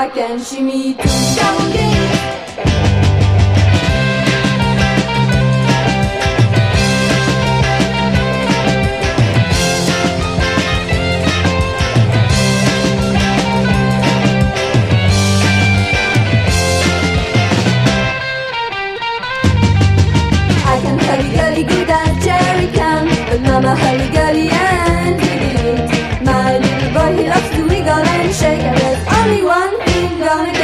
back and shimmy too. Come on, game. Hurry-gurry good as Jerry can, but Mama hurry-gurry and did it. My little boy, he loves to wiggle and shake, and there's only one thing gonna go.